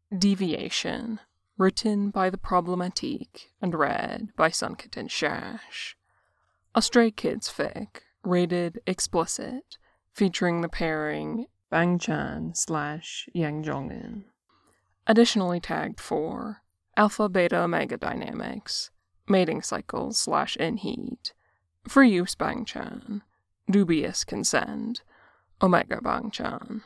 Deviation, written by The Problematique and read by Sunket and Shash. A Stray Kids fic, rated explicit, featuring the pairing Bang Chan / Yang Jongin. Additionally tagged for Alpha Beta Omega Dynamics, Mating Cycles / In Heat, Free Use Bang Chan, Dubious Consent, Omega Bang Chan.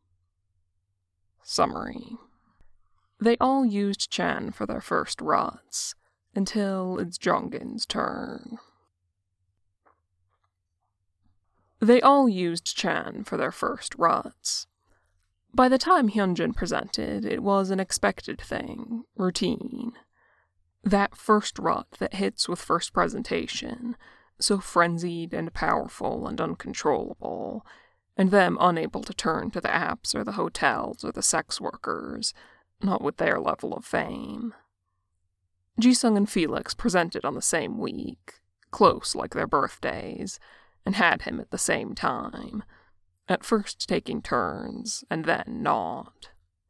Summary. They all used Chan for their first ruts, until it's Jongin's turn. They all used Chan for their first ruts. By the time Hyunjin presented, it was an expected thing, routine. That first rut that hits with first presentation, so frenzied and powerful and uncontrollable, and them unable to turn to the apps or the hotels or the sex workers, not with their level of fame. Jisung and Felix presented on the same week, close like their birthdays, and had him at the same time, at first taking turns, and then not.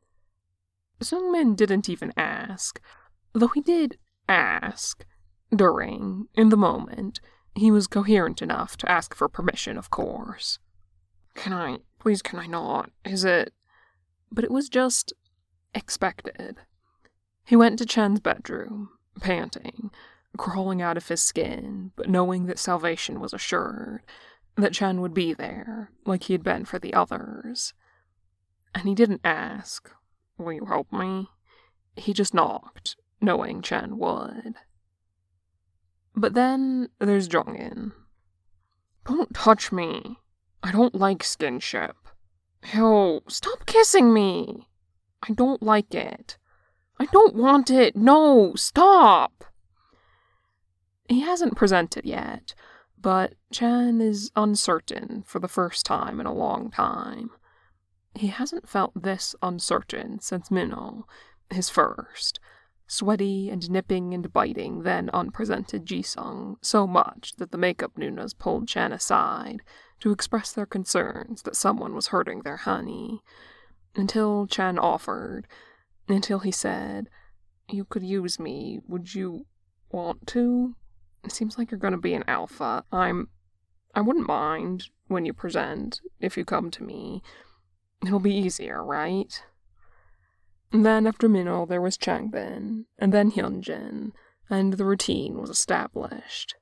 Seungmin didn't even ask, though he did ask. In the moment, he was coherent enough to ask for permission, of course. Can I not? Is it? But it was just expected. He went to Chan's bedroom, panting, crawling out of his skin, but knowing that salvation was assured, that Chan would be there, like he had been for the others. And he didn't ask, "Will you help me?" He just knocked, knowing Chan would. But then there's Jongin. "Don't touch me. I don't like skinship. Ew, stop kissing me. I don't like it. I don't want it. No, stop!" He hasn't presented yet, but Chan is uncertain for the first time in a long time. He hasn't felt this uncertain since Minho, his first, sweaty and nipping and biting then unpresented Jisung so much that the makeup Nunas pulled Chan aside to express their concerns that someone was hurting their honey, until Chan offered, until he said, "You could use me, would you want to? It seems like you're gonna be an alpha. I wouldn't mind when you present, if you come to me. It'll be easier, right?" And then after Minho there was Changbin, and then Hyunjin, and the routine was established.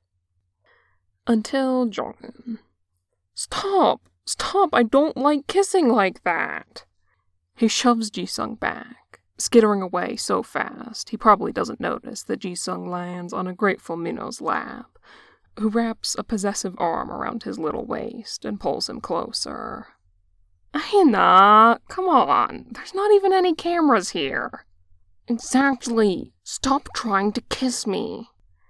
Until Jongin. Stop! I don't like kissing like that!" He shoves Jisung back, skittering away so fast he probably doesn't notice that Jisung lands on a grateful Minho's lap, who wraps a possessive arm around his little waist and pulls him closer. "Aina, come on, there's not even any cameras here." "Exactly, stop trying to kiss me."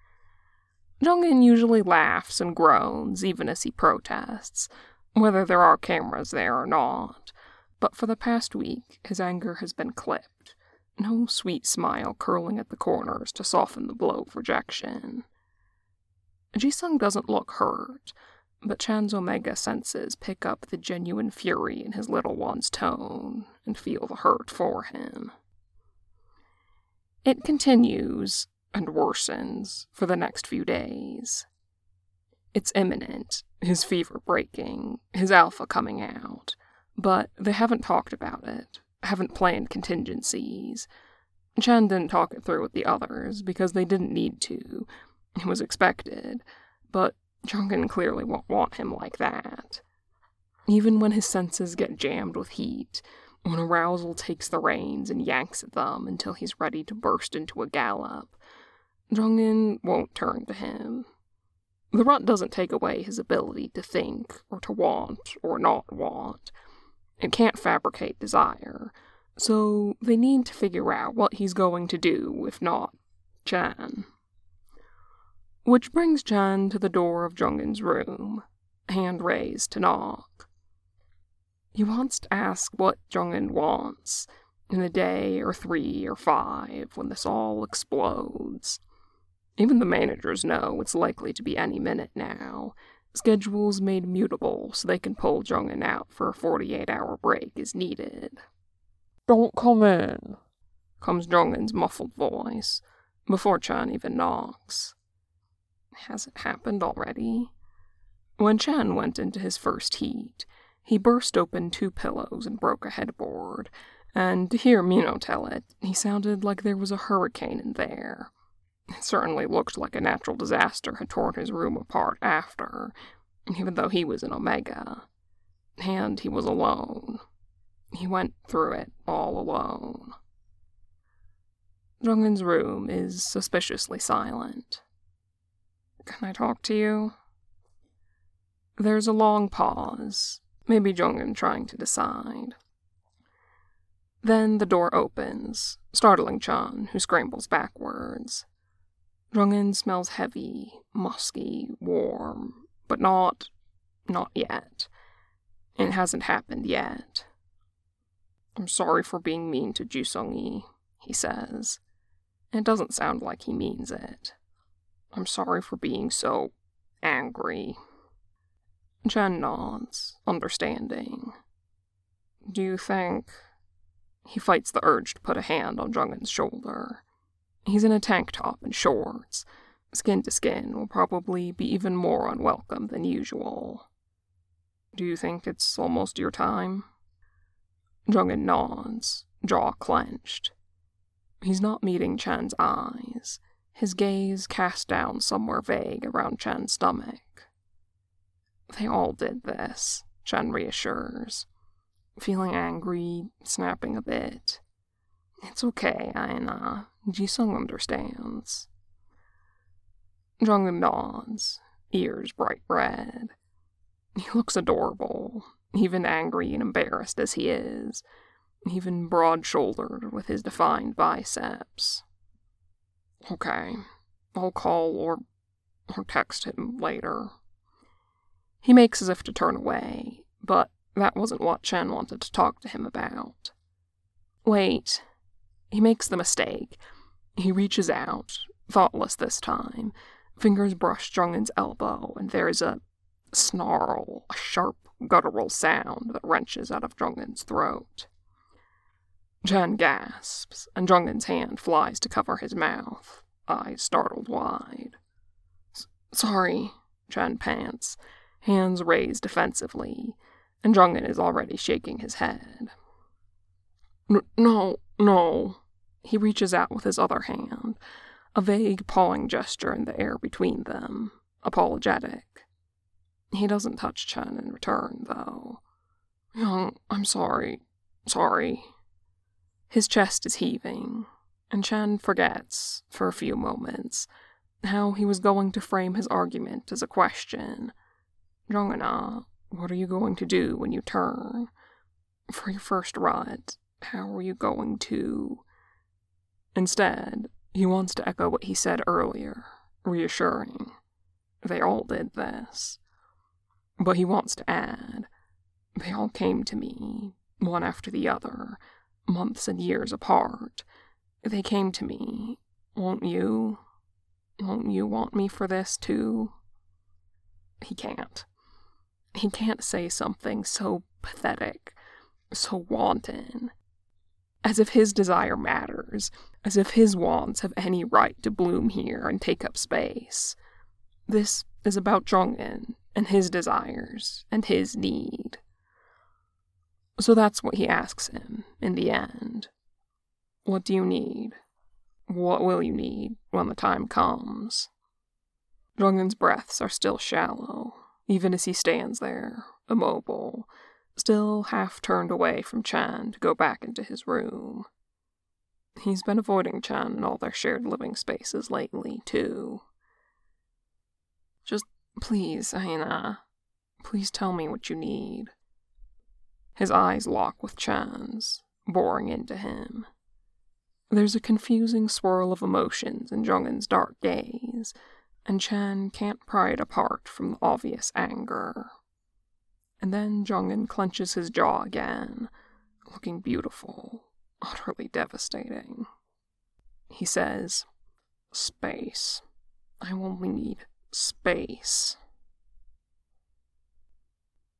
Jongin usually laughs and groans even as he protests, whether there are cameras there or not. But for the past week, his anger has been clipped, no sweet smile curling at the corners to soften the blow of rejection. Jisung doesn't look hurt, but Chan's Omega senses pick up the genuine fury in his little one's tone and feel the hurt for him. It continues, and worsens, for the next few days. It's imminent, his fever breaking, his alpha coming out, but they haven't talked about it, haven't planned contingencies. Chan didn't talk it through with the others because they didn't need to. It was expected, but Jongin clearly won't want him like that. Even when his senses get jammed with heat, when arousal takes the reins and yanks at them until he's ready to burst into a gallop, Jongin won't turn to him. The rut doesn't take away his ability to think, or to want, or not want. It can't fabricate desire, so they need to figure out what he's going to do, if not Chan. Which brings Chan to the door of Jongin's room, hand raised to knock. He wants to ask what Jongin wants, in a day or 3 or 5, when this all explodes. Even the managers know it's likely to be any minute now. Schedules made mutable so they can pull Jongin out for a 48-hour break as needed. "Don't come in," comes Jong-un's muffled voice, before Chan even knocks. Has it happened already? When Chan went into his first heat, he burst open 2 pillows and broke a headboard, and to hear Mino tell it, he sounded like there was a hurricane in there. It certainly looked like a natural disaster had torn his room apart after, even though he was in Omega. And he was alone. He went through it all alone. Jong-un's room is suspiciously silent. Can I talk to you? There's a long pause, maybe Jong-un trying to decide. Then the door opens, startling Chan, who scrambles backwards. Jong-un smells heavy, musky, warm, but not yet. It hasn't happened yet. I'm sorry for being mean to Jusung-yi, he says. It doesn't sound like he means it. I'm sorry for being so angry. Chan nods, understanding. Do you think... He fights the urge to put a hand on Jong-un's shoulder. He's in a tank top and shorts. Skin to skin will probably be even more unwelcome than usual. Do you think it's almost your time? Jong-un nods, jaw clenched. He's not meeting Chan's eyes, his gaze cast down somewhere vague around Chan's stomach. They all did this, Chan reassures. Feeling angry, snapping a bit. It's okay, Aina. Jisung understands. Jong-un nods, ears bright red. He looks adorable, even angry and embarrassed as he is, even broad-shouldered with his defined biceps. Okay, I'll call or text him later. He makes as if to turn away, but that wasn't what Chan wanted to talk to him about. Wait. He makes the mistake. He reaches out, thoughtless this time. Fingers brush Jong-un's elbow, and there is a snarl, a sharp, guttural sound that wrenches out of Jong-un's throat. Chan gasps, and Jong-un's hand flies to cover his mouth, eyes startled wide. Sorry, Chan pants, hands raised defensively, and Jong-un is already shaking his head. No. He reaches out with his other hand, a vague pawing gesture in the air between them, apologetic. He doesn't touch Chan in return, though. Young, I'm sorry. His chest is heaving, and Chan forgets, for a few moments, how he was going to frame his argument as a question. Jong-un, what are you going to do when you turn? For your first rut, how are you going to... Instead, he wants to echo what he said earlier, reassuring. They all did this. But he wants to add, they all came to me, one after the other, months and years apart. They came to me. Won't you? Won't you want me for this, too? He can't. He can't say something so pathetic, so wanton. As if his desire matters, as if his wants have any right to bloom here and take up space. This is about Jong-un and his desires and his need. So that's what he asks him, in the end. What do you need? What will you need when the time comes? Jong-un's breaths are still shallow, even as he stands there, immobile, still half turned away from Chan to go back into his room. He's been avoiding Chan and all their shared living spaces lately, too. Just, please, Aina, please tell me what you need. His eyes lock with Chan's, boring into him. There's a confusing swirl of emotions in Jong-un's dark gaze, and Chan can't pry it apart from the obvious anger. And then Jong-un clenches his jaw again, looking beautiful, utterly devastating. He says, space. I only need space.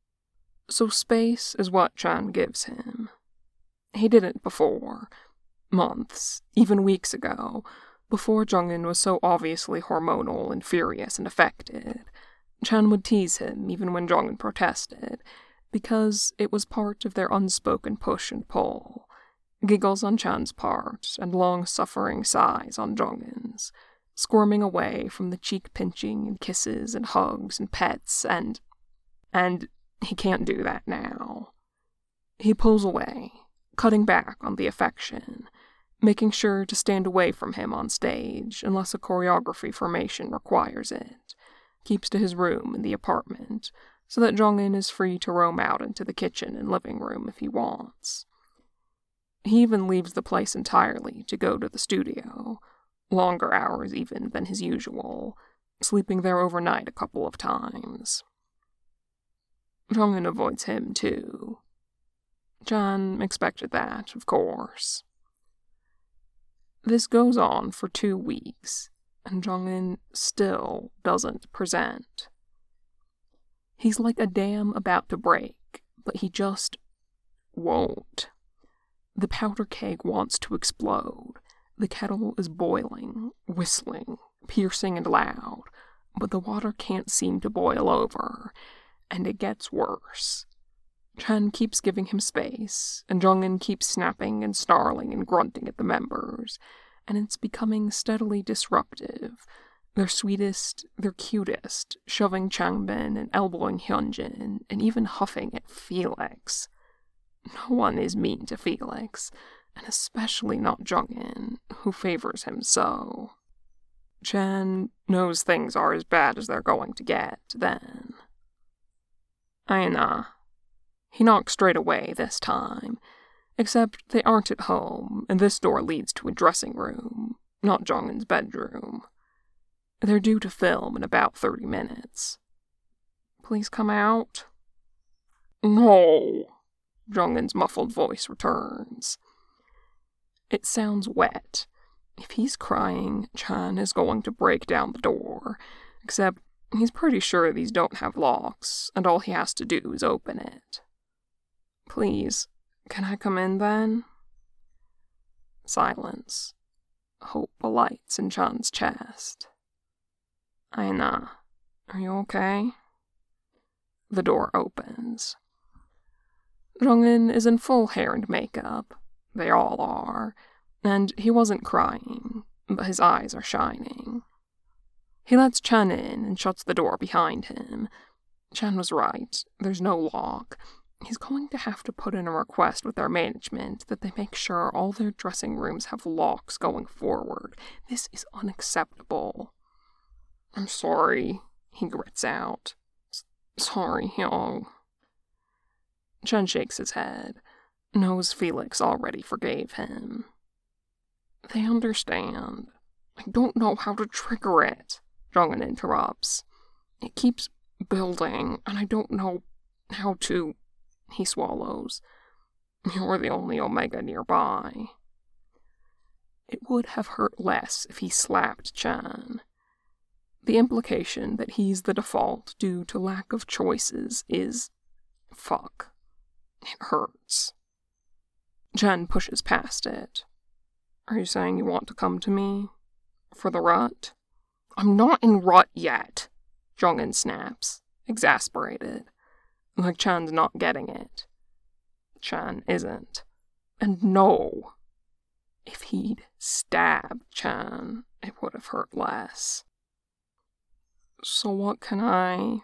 So space is what Chan gives him. He didn't before, Months, even weeks ago, before Jungin was so obviously hormonal and furious and affected, Chan would tease him even when Jungin protested, because it was part of their unspoken push and pull. Giggles on Chan's part, and long-suffering sighs on Jungin's, squirming away from the cheek-pinching and kisses and hugs and pets, and he can't do that now. He pulls away, cutting back on the affection, making sure to stand away from him on stage unless a choreography formation requires it, keeps to his room in the apartment, so that Jungin is free to roam out into the kitchen and living room if he wants. He even leaves the place entirely to go to the studio, longer hours even than his usual, sleeping there overnight a couple of times. Jungin avoids him, too. Chan expected that, of course. This goes on for 2 weeks, and Jungin still doesn't present. He's like a dam about to break, but he just won't. The powder keg wants to explode. The kettle is boiling, whistling, piercing and loud, but the water can't seem to boil over, and it gets worse. Chan keeps giving him space, and Jungin keeps snapping and snarling and grunting at the members, and it's becoming steadily disruptive. Their sweetest, their cutest, shoving Changbin and elbowing Hyunjin, and even huffing at Felix. No one is mean to Felix, and especially not Jungin, who favors him so. Chan knows things are as bad as they're going to get, then. Aina. He knocks straight away this time, except they aren't at home, and this door leads to a dressing room, not Jungin's bedroom. They're due to film in about 30 minutes. Please come out. No. Jungin's muffled voice returns. It sounds wet. If he's crying, Chan is going to break down the door, except he's pretty sure these don't have locks, and all he has to do is open it. Please, can I come in then? Silence. Hope alights in Chan's chest. Aina, are you okay? The door opens. Jungin is in full hair and makeup. They all are. And he wasn't crying, but his eyes are shining. He lets Chan in and shuts the door behind him. Chan was right. There's no lock. He's going to have to put in a request with their management that they make sure all their dressing rooms have locks going forward. This is unacceptable. I'm sorry, he grits out. Sorry, Hyung. Chan shakes his head, knows Felix already forgave him. They understand. I don't know how to trigger it, Jungin interrupts. It keeps building, and I don't know how to... He swallows. You're the only Omega nearby. It would have hurt less if he slapped Chan. The implication that he's the default due to lack of choices is... fuck. It hurts. Chan pushes past it. Are you saying you want to come to me? For the rut? I'm not in rut yet, Jungin snaps, exasperated. Like Chan's not getting it. Chan isn't. And no. If he'd stabbed Chan, it would have hurt less. So what can I'm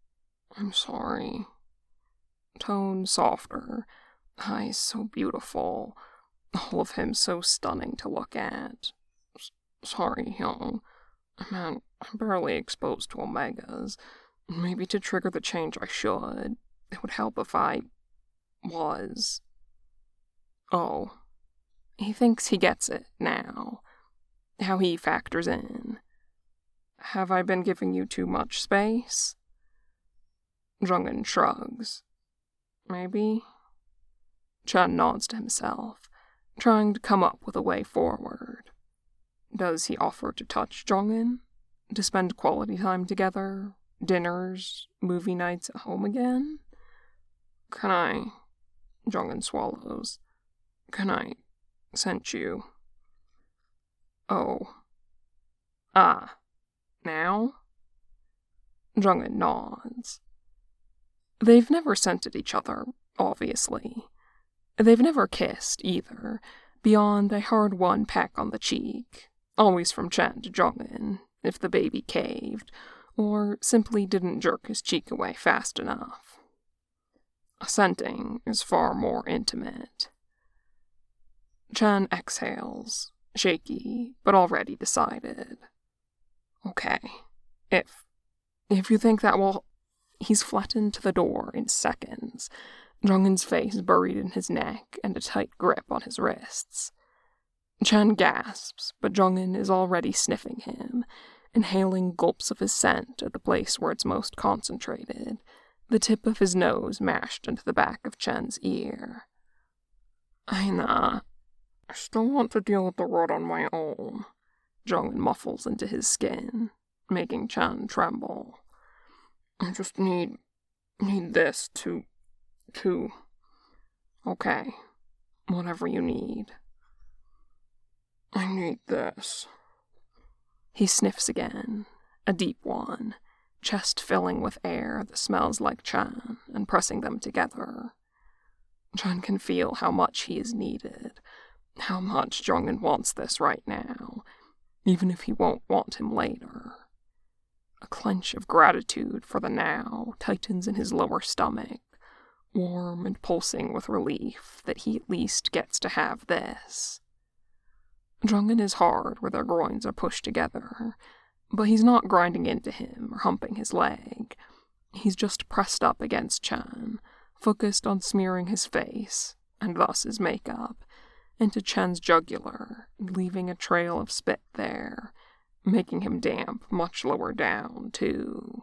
sorry. Tone softer. Eyes so beautiful. All of him so stunning to look at. Sorry, Hyung. I'm barely exposed to Omegas. Maybe to trigger the change I should. It would help if I was. Oh. He thinks he gets it now. How he factors in. Have I been giving you too much space? Jungin shrugs. Maybe? Chan nods to himself, trying to come up with a way forward. Does he offer to touch Jungin? To spend quality time together? Dinners? Movie nights at home again? Can I... Jungin swallows. Can I sent you. Oh. Ah. Now? Jungin nods. They've never scented each other, obviously. They've never kissed, either, beyond a hard-won peck on the cheek, always from Chan to Jungin, if the baby caved, or simply didn't jerk his cheek away fast enough. Scenting is far more intimate. Chan exhales, shaky, but already decided. Okay, if you think that will... He's flattened to the door in seconds, Jungin's face buried in his neck and a tight grip on his wrists. Chan gasps, but Jungin is already sniffing him, inhaling gulps of his scent at the place where it's most concentrated, the tip of his nose mashed into the back of Chan's ear. I still want to deal with the rot on my own, Jungin muffles into his skin, making Chan tremble. I just need this to... Okay, whatever you need. I need this. He sniffs again, a deep one, chest filling with air that smells like Chan, and pressing them together. Chan can feel how much he is needed, how much Jungin wants this right now, even if he won't want him later. A clench of gratitude for the now tightens in his lower stomach, warm and pulsing with relief that he at least gets to have this. Jungin is hard where their groins are pushed together, but he's not grinding into him or humping his leg. He's just pressed up against Chan, focused on smearing his face, and thus his makeup, into Chan's jugular, leaving a trail of spit there, making him damp much lower down, too.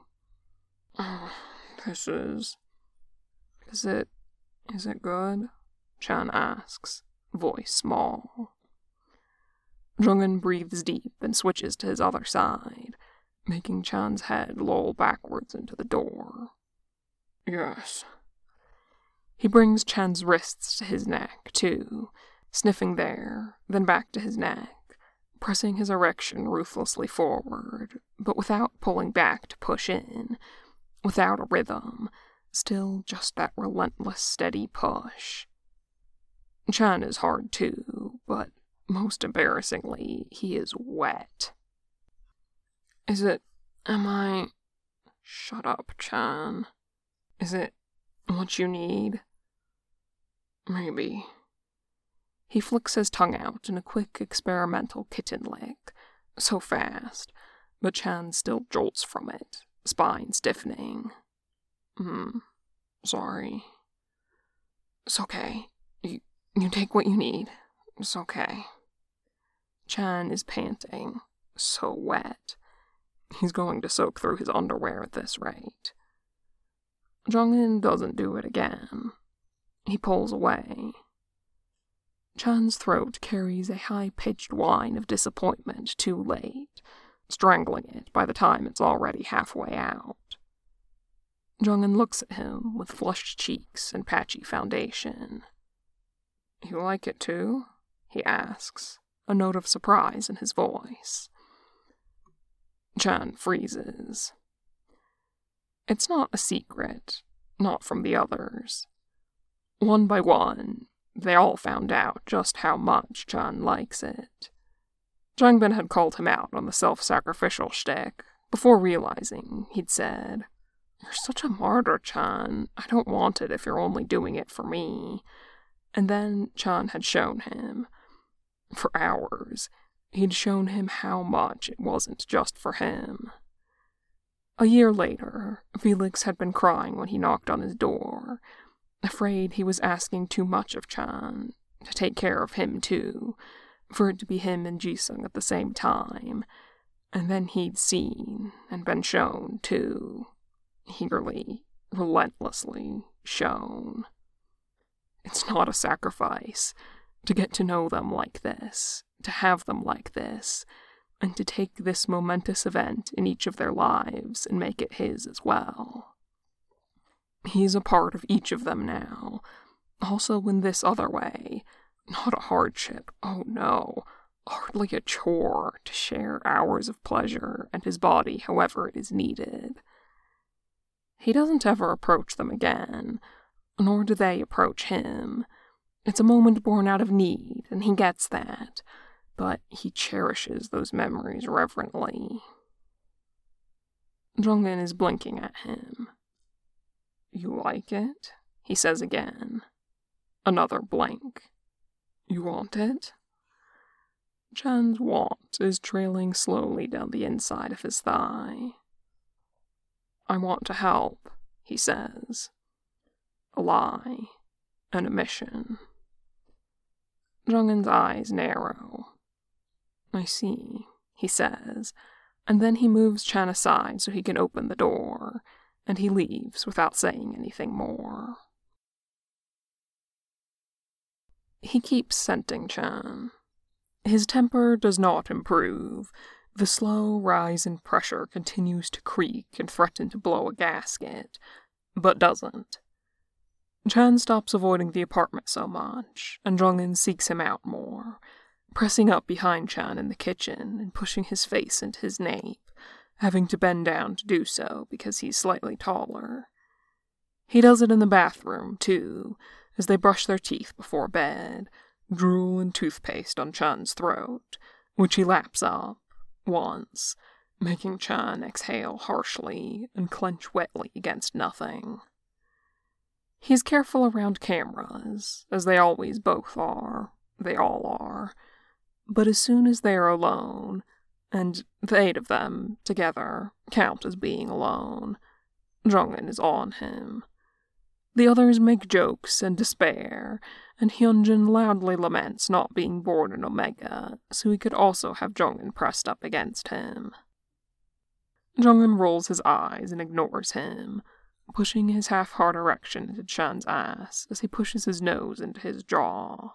This is... Is it good? Chan asks, voice small. Jungin breathes deep and switches to his other side, making Chan's head loll backwards into the door. Yes. He brings Chan's wrists to his neck, too, sniffing there, then back to his neck, pressing his erection ruthlessly forward, but without pulling back to push in, without a rhythm, still just that relentless, steady push. Chan is hard too, but most embarrassingly, he is wet. Shut up, Chan. Is it what you need? Maybe. He flicks his tongue out in a quick experimental kitten lick, so fast, but Chan still jolts from it, spine stiffening. Sorry. It's okay. You take what you need. It's okay. Chan is panting, so wet. He's going to soak through his underwear at this rate. Jungin doesn't do it again. He pulls away. Chan's throat carries a high-pitched whine of disappointment too late, strangling it by the time it's already halfway out. Jungin looks at him with flushed cheeks and patchy foundation. You like it too? He asks, a note of surprise in his voice. Chan freezes. It's not a secret, not from the others. One by one, they all found out just how much Chan likes it. Jangbin had called him out on the self-sacrificial shtick, before realizing he'd said, You're such a martyr, Chan. I don't want it if you're only doing it for me. And then Chan had shown him. For hours, he'd shown him how much it wasn't just for him. A year later, Felix had been crying when he knocked on his door, afraid he was asking too much of Chan, to take care of him too, for it to be him and Jisung at the same time, and then he'd seen, and been shown too, eagerly, relentlessly shown. It's not a sacrifice, to get to know them like this, to have them like this, and to take this momentous event in each of their lives and make it his as well. He's a part of each of them now, also in this other way, Not a hardship, oh no, hardly a chore to share hours of pleasure and his body however it is needed. He doesn't ever approach them again, nor do they approach him. It's a moment born out of need, and he gets that, but he cherishes those memories reverently. Jong-in is blinking at him. You like it? He says again. Another blink. You want it? Chan's want is trailing slowly down the inside of his thigh. I want to help, he says. A lie. An omission. Jong-in's eyes narrow. I see, he says, and then he moves Chan aside so he can open the door, and he leaves without saying anything more. He keeps scenting Chan. His temper does not improve. The slow rise in pressure continues to creak and threaten to blow a gasket, but doesn't. Chan stops avoiding the apartment so much, and Jong-in seeks him out more, pressing up behind Chan in the kitchen and pushing his face into his nape, having to bend down to do so because he's slightly taller. He does it in the bathroom, too, as they brush their teeth before bed, drool and toothpaste on Chan's throat, which he laps up, once, making Chan exhale harshly and clench wetly against nothing. He's careful around cameras, as they always both are, they all are, but as soon as they are alone, and the 8 of them, together, count as being alone, Jong-in is on him. The others make jokes and despair, and Hyunjin loudly laments not being born in Omega, so he could also have Jong-in pressed up against him. Jong-in rolls his eyes and ignores him, pushing his half-hard erection into Chan's ass as he pushes his nose into his jaw.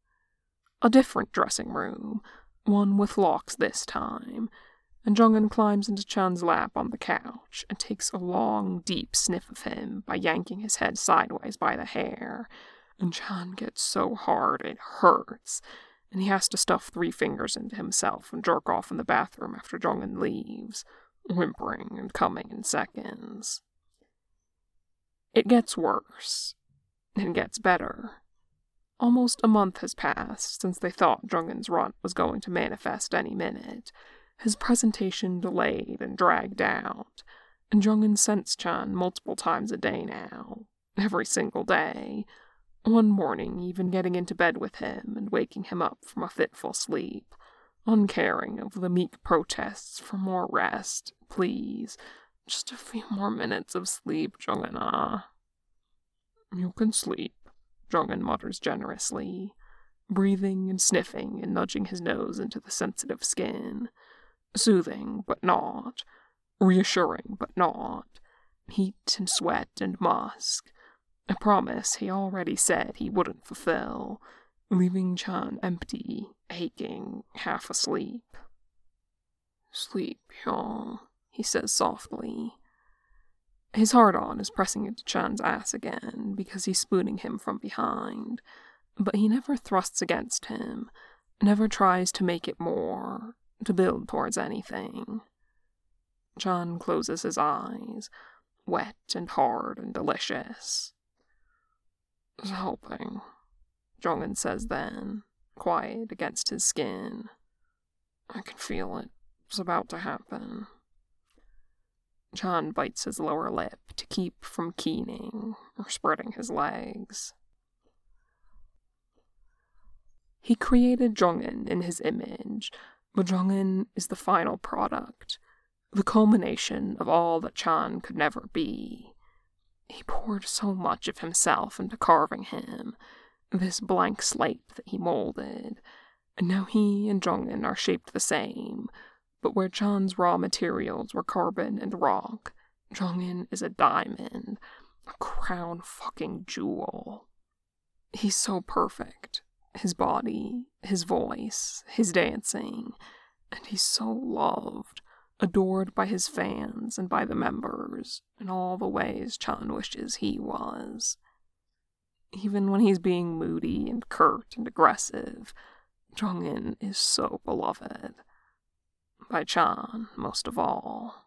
A different dressing room, one with locks this time, and Jong-in climbs into Chan's lap on the couch and takes a long, deep sniff of him by yanking his head sideways by the hair, and Chan gets so hard it hurts, and he has to stuff 3 fingers into himself and jerk off in the bathroom after Jong-in leaves, whimpering and coming in seconds. It gets worse. It gets better. Almost a month has passed since they thought Jong-in's runt was going to manifest any minute, his presentation delayed and dragged out, and Jong-in scents Chan multiple times a day now, every single day, one morning even getting into bed with him and waking him up from a fitful sleep, uncaring of the meek protests for more rest, please, just a few more minutes of sleep, Jong-in. You can sleep, Jong-in mutters generously, breathing and sniffing and nudging his nose into the sensitive skin. Soothing, but not. Reassuring, but not. Heat and sweat and musk. A promise he already said he wouldn't fulfill, leaving Chan empty, aching, half asleep. Sleep, Hyung, he says softly. His hard-on is pressing into Chan's ass again because he's spooning him from behind, but he never thrusts against him, never tries to make it more, to build towards anything. Chan closes his eyes, wet and hard and delicious. It's helping, Jong-in says then, quiet against his skin. I can feel it. It's about to happen. Chan bites his lower lip to keep from keening or spreading his legs. He created Jong-in in his image, but Jong-in is the final product, the culmination of all that Chan could never be. He poured so much of himself into carving him, this blank slate that he molded, and now he and Jong-in are shaped the same, but where Chan's raw materials were carbon and rock, Jong-in is a diamond, a crown-fucking jewel. He's so perfect. His body, his voice, his dancing, and he's so loved, adored by his fans and by the members, in all the ways Chan wishes he was. Even when he's being moody and curt and aggressive, Jong-in is so beloved. By Chan, most of all.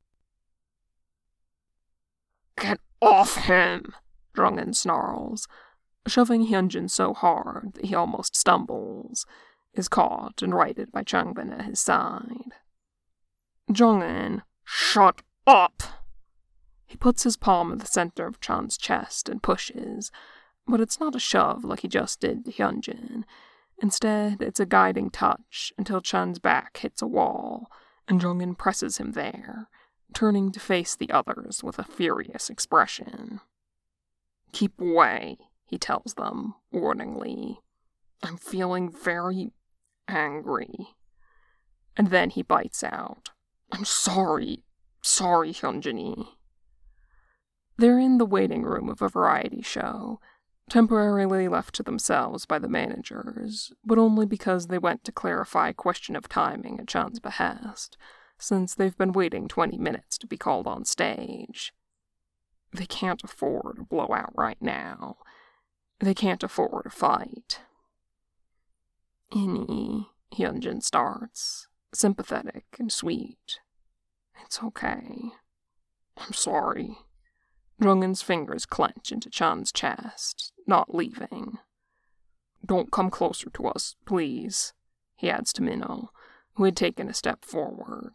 "Get off him!" Jong-in snarls, shoving Hyunjin so hard that he almost stumbles, is caught and righted by Changbin at his side. Jong-in, shut up! He puts his palm in the center of Chan's chest and pushes, but it's not a shove like he just did to Hyunjin. Instead, it's a guiding touch until Chan's back hits a wall, and Jong-in presses him there, turning to face the others with a furious expression. "Keep away," he tells them, warningly. "I'm feeling very angry." And then he bites out, "I'm sorry, Hyunjin." They're in the waiting room of a variety show, temporarily left to themselves by the managers, but only because they went to clarify a question of timing at Chan's behest, since they've been waiting 20 minutes to be called on stage. They can't afford a blowout right now. They can't afford a fight. "Innie," Hyunjin starts, sympathetic and sweet. "It's okay." "I'm sorry." Jong-in's fingers clench into Chan's chest, not leaving. "Don't come closer to us, please," he adds to Minho, who had taken a step forward.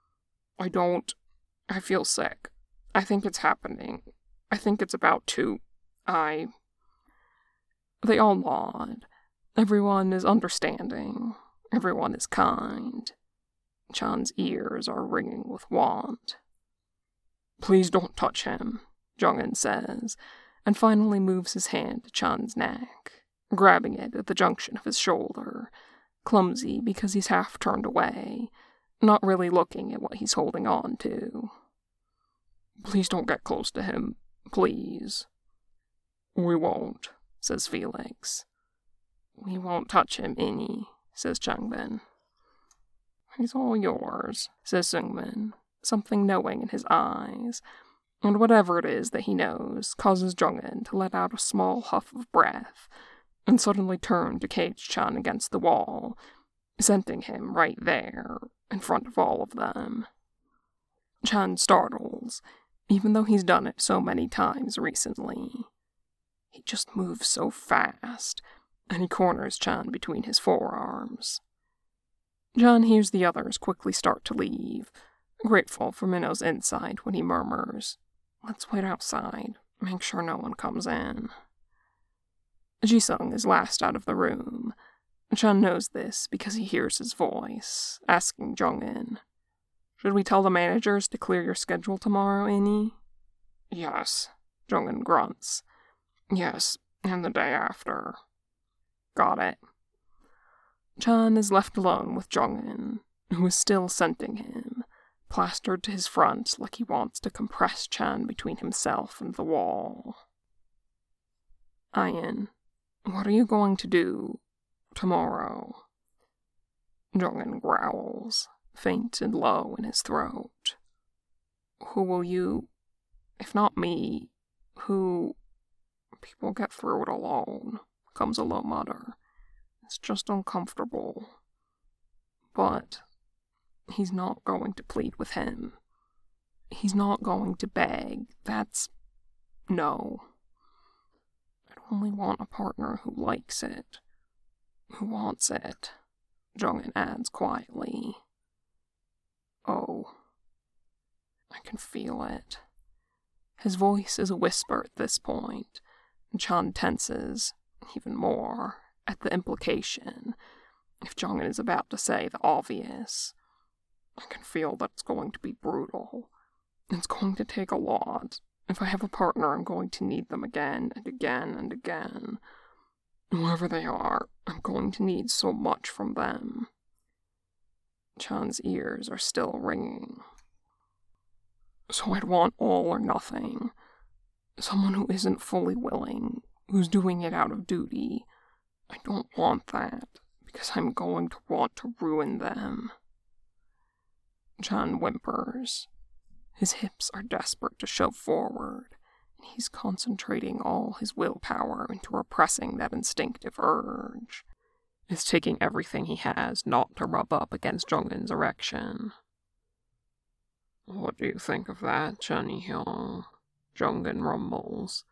I feel sick. I think it's happening. I think it's about to. They all nod. Everyone is understanding. Everyone is kind. Chan's ears are ringing with want. "Please don't touch him," Jong-in says, and finally moves his hand to Chan's neck, grabbing it at the junction of his shoulder, clumsy because he's half turned away, not really looking at what he's holding on to. "Please don't get close to him, please." "We won't," says Felix. "We won't touch him, Innie," says Changbin. "He's all yours," says Seungmin, something knowing in his eyes, and whatever it is that he knows causes Jong-in to let out a small huff of breath and suddenly turn to cage Chan against the wall, scenting him right there, in front of all of them. Chan startles, even though he's done it so many times recently. He just moves so fast, and he corners Chan between his forearms. Chan hears the others quickly start to leave, grateful for Minho's insight when he murmurs, "Let's wait outside, make sure no one comes in." Jisung is last out of the room. Chan knows this because he hears his voice, asking Jong-in, "Should we tell the managers to clear your schedule tomorrow, Innie?" "Yes," Jong-in grunts. "Yes, and the day after." "Got it." Chan is left alone with Jong-in, who is still scenting him, plastered to his front like he wants to compress Chan between himself and the wall. "Ian, what are you going to do tomorrow?" Jong-in growls, faint and low in his throat. "Who will you, if not me, who... People get through it alone," comes a low mutter. "It's just uncomfortable." But he's not going to plead with him. He's not going to beg. No. "I'd only want a partner who likes it, who wants it," Jong-in adds quietly. "Oh, I can feel it." His voice is a whisper at this point, and Chan tenses, even more, at the implication, if Jong-in is about to say the obvious. "I can feel that it's going to be brutal. It's going to take a lot. If I have a partner, I'm going to need them again and again and again. Whoever they are, I'm going to need so much from them." Chan's ears are still ringing. "So I'd want all or nothing. Someone who isn't fully willing, who's doing it out of duty. I don't want that, because I'm going to want to ruin them." Chan whimpers. His hips are desperate to shove forward, he's concentrating all his willpower into repressing that instinctive urge. Is taking everything he has not to rub up against Jung-in's erection. What do you think of that, Chun-Hyung? Jung-in rumbles,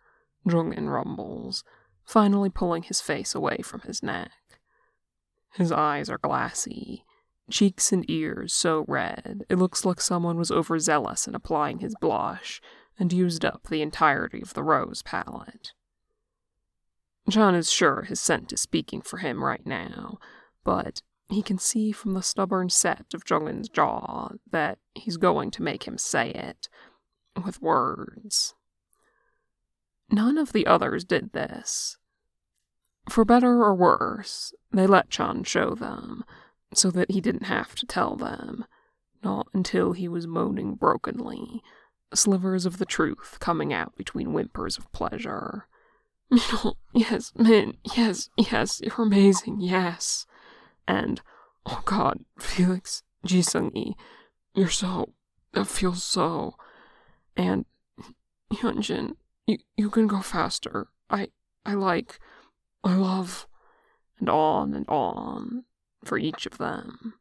finally pulling his face away from his neck. His eyes are glassy, cheeks and ears so red, it looks like someone was overzealous in applying his blush and used up the entirety of the rose palette. Chan is sure his scent is speaking for him right now, but he can see from the stubborn set of Jung-in's jaw that he's going to make him say it, with words. None of the others did this. For better or worse, they let Chan show them, so that he didn't have to tell them, not until he was moaning brokenly, slivers of the truth coming out between whimpers of pleasure. Yes, Min, yes, you're amazing, yes. And, oh God, Felix, Ji-Sung-yi, you're so, that feels so. And, Hyunjin, you can go faster. I love, and on, for each of them.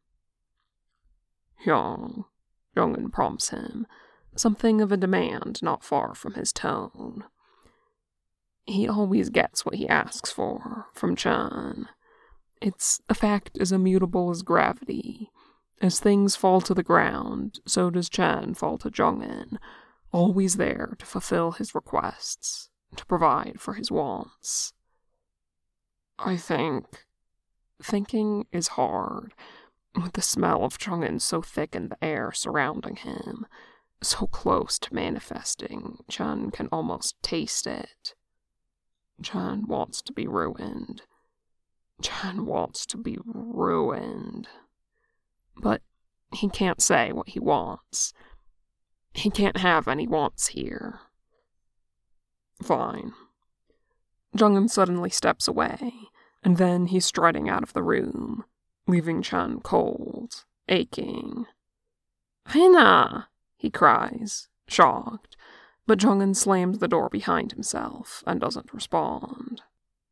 Jung-in prompts him, something of a demand not far from his tone. He always gets what he asks for, from Chan. It's a fact as immutable as gravity. As things fall to the ground, so does Chan fall to Jung-in, always there to fulfill his requests, to provide for his wants. I think thinking is hard, with the smell of Jung-in so thick in the air surrounding him, so close to manifesting, Chan can almost taste it. Chan wants to be ruined. But he can't say what he wants. He can't have any wants here. Fine. Jung-in suddenly steps away, and then he's striding out of the room, leaving Chan cold, aching. Hina! He cries, shocked, but Jung-in slams the door behind himself and doesn't respond.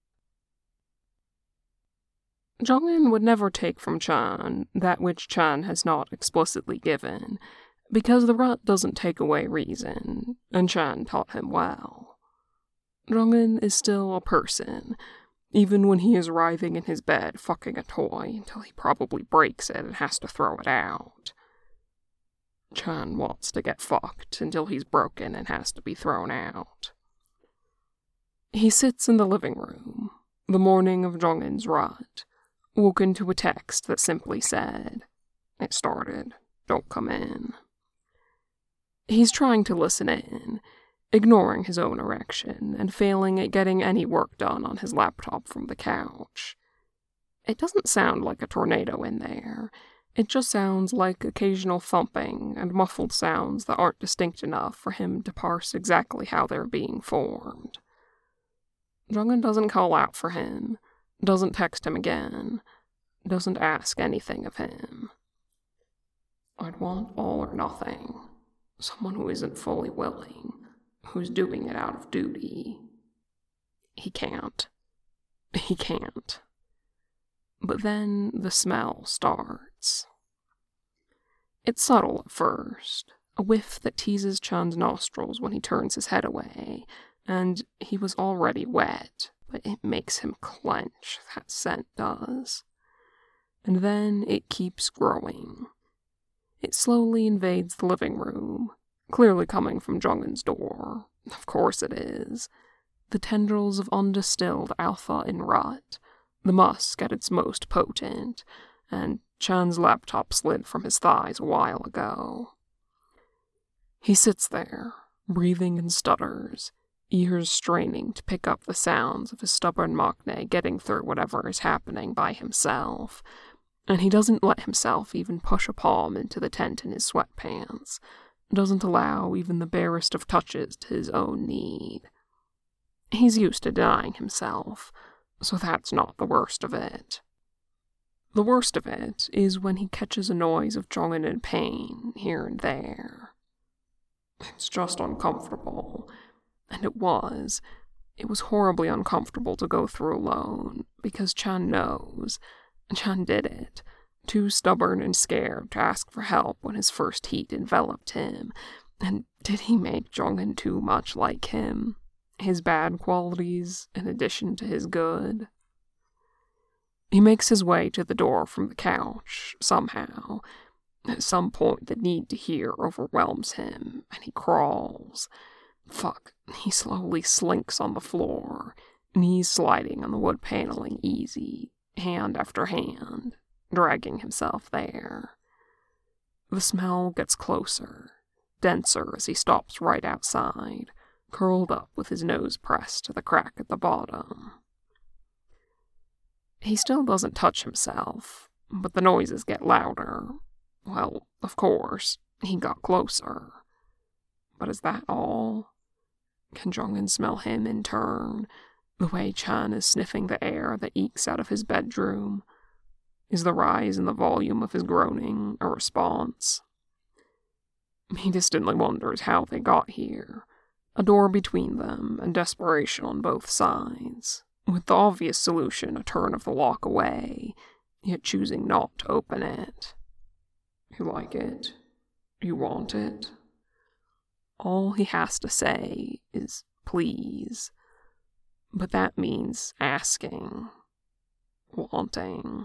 Jung-in would never take from Chan that which Chan has not explicitly given, because the rut doesn't take away reason, and Chan taught him well. Jung-in is still a person, even when he is writhing in his bed fucking a toy until he probably breaks it and has to throw it out. Chan wants to get fucked until he's broken and has to be thrown out. He sits in the living room, the morning of Jung-in's rut, woken to a text that simply said, "It started, don't come in." He's trying to listen in, ignoring his own erection and failing at getting any work done on his laptop from the couch. It doesn't sound like a tornado in there. It just sounds like occasional thumping and muffled sounds that aren't distinct enough for him to parse exactly how they're being formed. Jung-in doesn't call out for him, doesn't text him again, doesn't ask anything of him. I'd want all or nothing. Someone who isn't fully willing, who's doing it out of duty. He can't. But then the smell starts. It's subtle at first, a whiff that teases Chan's nostrils when he turns his head away, and he was already wet, but it makes him clench, that scent does. And then it keeps growing. It slowly invades the living room, clearly coming from Jung-in's door. Of course it is. The tendrils of undistilled alpha in rut, the musk at its most potent, and Chan's laptop slid from his thighs a while ago. He sits there, breathing and stutters, ears straining to pick up the sounds of his stubborn maknae getting through whatever is happening by himself, and he doesn't let himself even push a palm into the tent in his sweatpants, doesn't allow even the barest of touches to his own need. He's used to denying himself, so that's not the worst of it. The worst of it is when he catches a noise of Jung-in in pain here and there. It's just uncomfortable. And it was. It was horribly uncomfortable to go through alone, because Chan knows. Chan did it. Too stubborn and scared to ask for help when his first heat enveloped him. And did he make Jong-un too much like him? His bad qualities in addition to his good? He makes his way to the door from the couch, somehow. At some point, the need to hear overwhelms him, and he crawls. He slowly slinks on the floor, knees sliding on the wood paneling easy, hand after hand, dragging himself there. The smell gets closer, denser as he stops right outside, curled up with his nose pressed to the crack at the bottom. He still doesn't touch himself, but the noises get louder. Well, of course, he got closer. But is that all? Can Jong-un smell him in turn, the way Chan is sniffing the air that ekes out of his bedroom? Is the rise in the volume of his groaning a response? He distantly wonders how they got here, a door between them and desperation on both sides, with the obvious solution a turn of the lock away, yet choosing not to open it. You like it? You want it? All he has to say is please, but that means asking, wanting.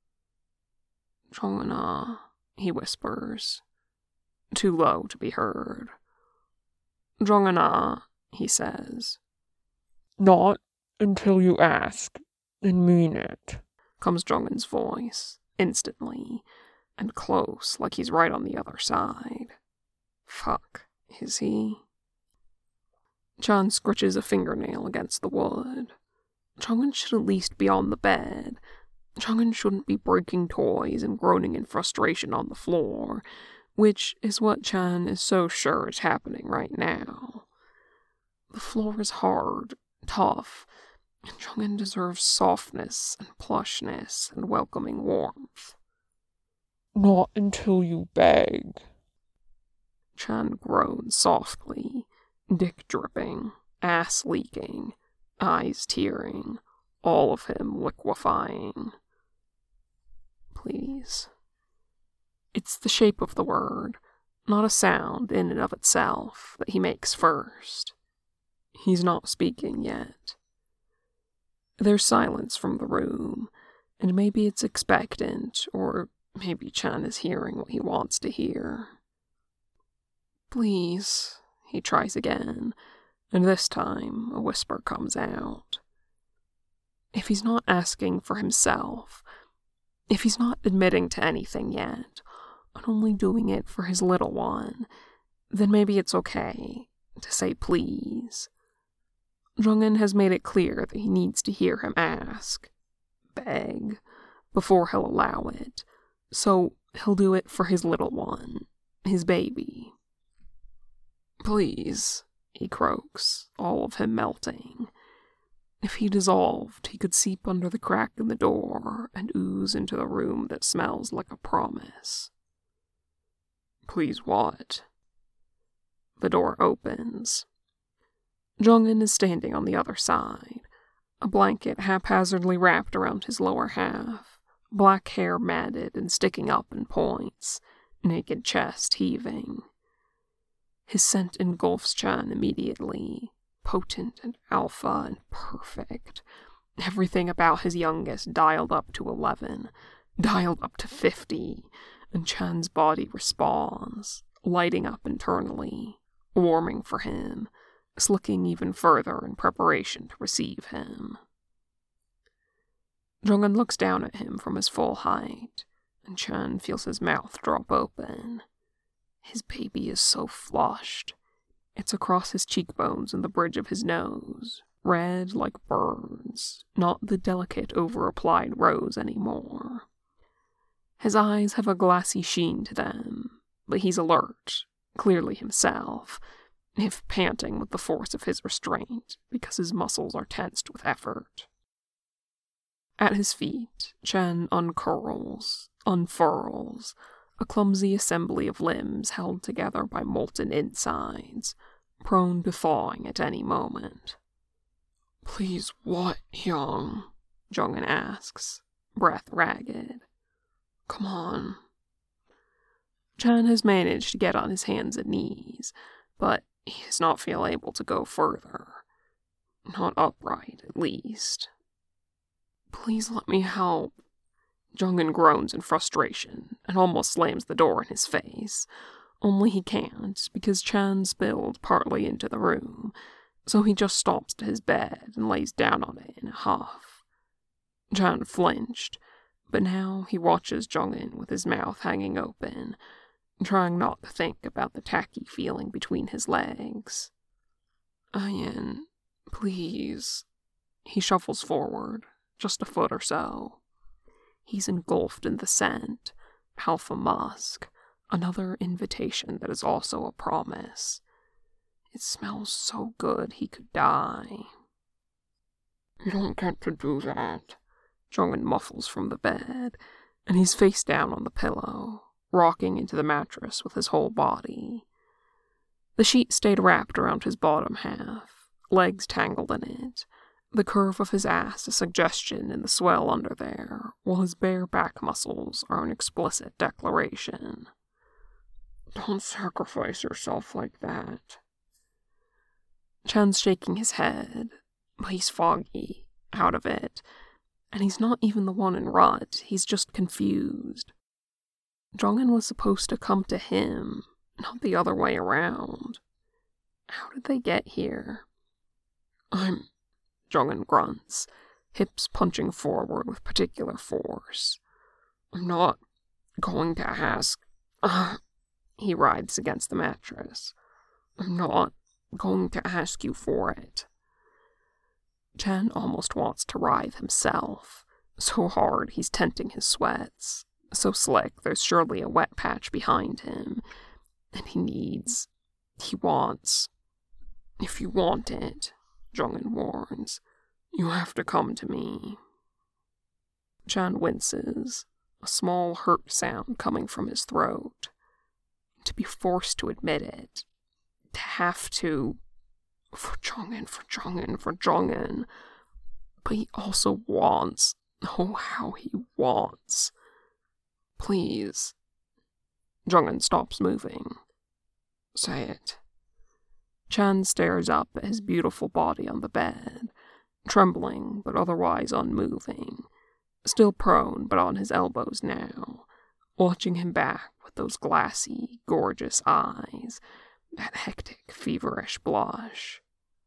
Jong-un, he whispers, too low to be heard. Jong-un, he says. Not until you ask and mean it, comes Jong-un's voice, instantly, and close like he's right on the other side. Is he? Chan scritches a fingernail against the wood. Jong-un should at least be on the bed. Jong-un shouldn't be breaking toys and groaning in frustration on the floor, which is what Chan is so sure is happening right now. The floor is hard, tough, and Jong-un deserves softness and plushness and welcoming warmth. Not until you beg. Chan groans softly, dick dripping, ass leaking, eyes tearing, all of him liquefying. Please. It's the shape of the word, not a sound in and of itself, that he makes first. He's not speaking yet. There's silence from the room, and maybe it's expectant, or maybe Chan is hearing what he wants to hear. Please, he tries again, and this time a whisper comes out. If he's not asking for himself, if he's not admitting to anything yet, and only doing it for his little one, then maybe it's okay to say please. Jong-un has made it clear that he needs to hear him ask, beg, before he'll allow it, so he'll do it for his little one, his baby. Please, he croaks, all of him melting. If he dissolved, he could seep under the crack in the door and ooze into the room that smells like a promise. Please what? The door opens. Jong-un is standing on the other side, a blanket haphazardly wrapped around his lower half, black hair matted and sticking up in points, naked chest heaving. His scent engulfs Chan immediately, potent and alpha and perfect. Everything about his youngest dialed up to 11, dialed up to 50, and Chan's body responds, lighting up internally, warming for him, slicking even further in preparation to receive him. Jong-un looks down at him from his full height, and Chan feels his mouth drop open. His baby is so flushed. It's across his cheekbones and the bridge of his nose, red like burns, not the delicate over-applied rose anymore. His eyes have a glassy sheen to them, but he's alert, clearly himself, if panting with the force of his restraint, because his muscles are tensed with effort. At his feet, Chan uncurls, unfurls, a clumsy assembly of limbs held together by molten insides, prone to thawing at any moment. Please, what, Hyung? Jungin asks, breath ragged. Come on. Chan has managed to get on his hands and knees, but he does not feel able to go further. Not upright, at least. Please let me help. Jungin groans in frustration and almost slams the door in his face. Only he can't, because Chan spilled partly into the room, so he just stomps to his bed and lays down on it in a huff. Chan flinched, but now he watches Jungin with his mouth hanging open, trying not to think about the tacky feeling between his legs. Ian, please. He shuffles forward, just a foot or so. He's engulfed in the scent, alpha musk, another invitation that is also a promise. It smells so good he could die. You don't get to do that. Jungin muffles from the bed, and he's face down on the pillow, rocking into the mattress with his whole body. The sheet stayed wrapped around his bottom half, legs tangled in it, the curve of his ass a suggestion in the swell under there, while his bare back muscles are an explicit declaration. Don't sacrifice yourself like that. Chan's shaking his head, but he's foggy, out of it, and he's not even the one in rut, he's just confused. Jungin was supposed to come to him, not the other way around. How did they get here? Jungin grunts, hips punching forward with particular force. I'm not going to ask. He writhes against the mattress. I'm not going to ask you for it. Chan almost wants to writhe himself, so hard he's tenting his sweats, so slick there's surely a wet patch behind him, and he wants. If you want it, Jungin warns, you have to come to me. Chan winces, a small hurt sound coming from his throat. To be forced to admit it, to have to, for Jungin. But he also wants, oh how he wants. Please. Jungin stops moving. Say it. Chan stares up at his beautiful body on the bed, trembling but otherwise unmoving, still prone but on his elbows now, watching him back with those glassy, gorgeous eyes, that hectic, feverish blush.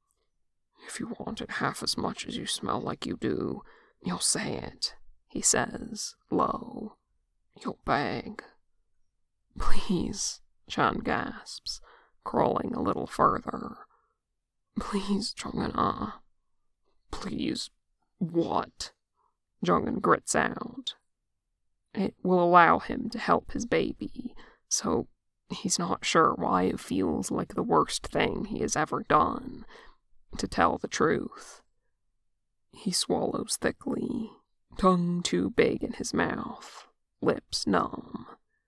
If you want it half as much as you smell like you do, you'll say it, he says, low. You'll beg. Please, Chan gasps, crawling a little further. Please, Jungin, Please, what? Jungin grits out. It will allow him to help his baby, so he's not sure why it feels like the worst thing he has ever done, to tell the truth. He swallows thickly, tongue too big in his mouth, lips numb.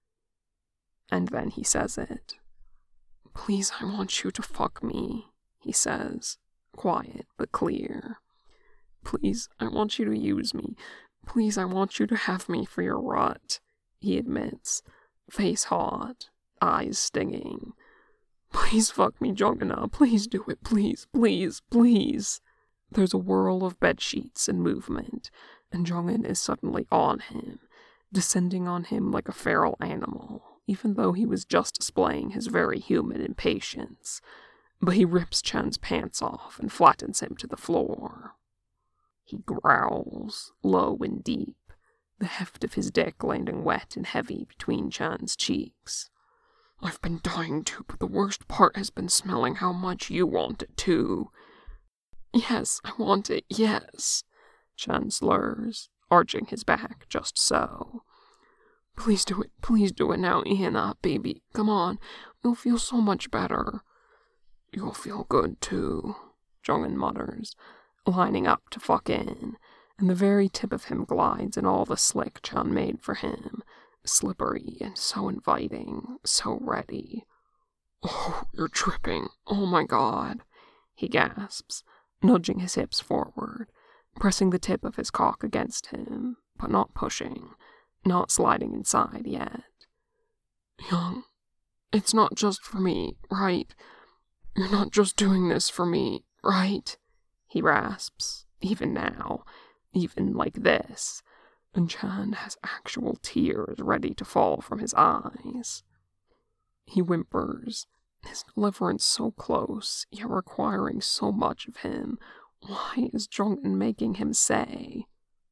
And then he says it. Please, I want you to fuck me, he says, quiet but clear. Please, I want you to use me. Please, I want you to have me for your rut, he admits, face hot, eyes stinging. Please fuck me, Jungin, please do it, please, please, please. There's a whirl of bedsheets and movement, and Jungin is suddenly on him, descending on him like a feral animal, even though he was just displaying his very human impatience. But he rips Chan's pants off and flattens him to the floor. He growls, low and deep, the heft of his dick landing wet and heavy between Chan's cheeks. I've been dying to, but the worst part has been smelling how much you want it too. Yes, I want it, yes, Chan slurs, arching his back just so. Please do it now, Ian, baby, come on, you'll feel so much better. You'll feel good too, Jungin mutters, lining up to fuck in, and the very tip of him glides in all the slick Chan made for him, slippery and so inviting, so ready. Oh, you're tripping. Oh my God, he gasps, nudging his hips forward, pressing the tip of his cock against him, but not pushing, not sliding inside yet. Young, it's not just for me, right? You're not just doing this for me, right? He rasps, even now, even like this, and Chan has actual tears ready to fall from his eyes. He whimpers, his deliverance so close, yet requiring so much of him. Why is Jong-un making him say?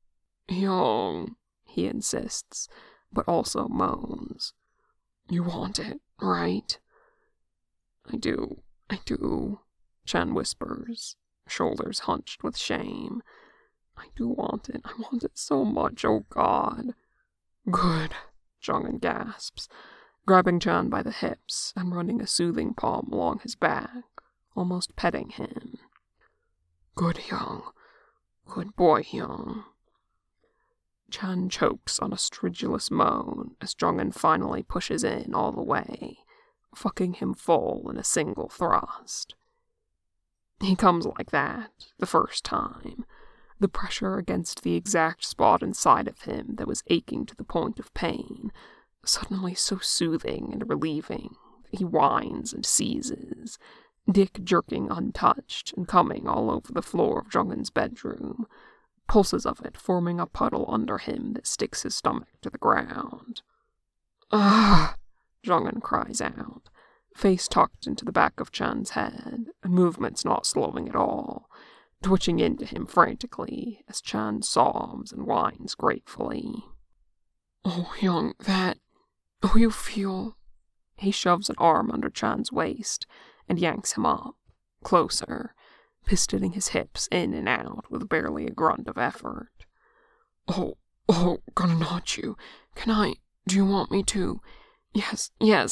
Young, he insists, but also moans. You want it, right? I do, Chan whispers, shoulders hunched with shame. I do want it. I want it so much, oh God. Good, Jong-un gasps, grabbing Chan by the hips and running a soothing palm along his back, almost petting him. Good Young. Good boy, Young. Chan chokes on a stridulous moan as Jong-un finally pushes in all the way, fucking him full in a single thrust. He comes like that, the first time, the pressure against the exact spot inside of him that was aching to the point of pain, suddenly so soothing and relieving that he whines and seizes, dick jerking untouched and coming all over the floor of Jong-un's bedroom, pulses of it forming a puddle under him that sticks his stomach to the ground. Ah! Jong-un cries out, face tucked into the back of Chan's head, and movements not slowing at all, twitching into him frantically as Chan sobs and whines gratefully. Oh, Young, that... Oh, you feel... He shoves an arm under Chan's waist and yanks him up, closer, pistoning his hips in and out with barely a grunt of effort. Oh, gonna notch you. Can I... Do you want me to... Yes.